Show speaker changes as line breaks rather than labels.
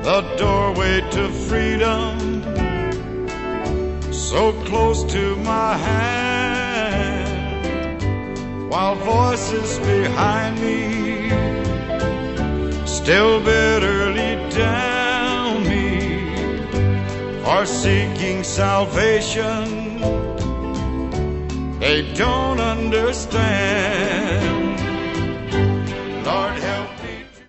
the doorway to freedom, so close to my hand, while voices behind me still bitterly damn me for seeking salvation. They don't understand.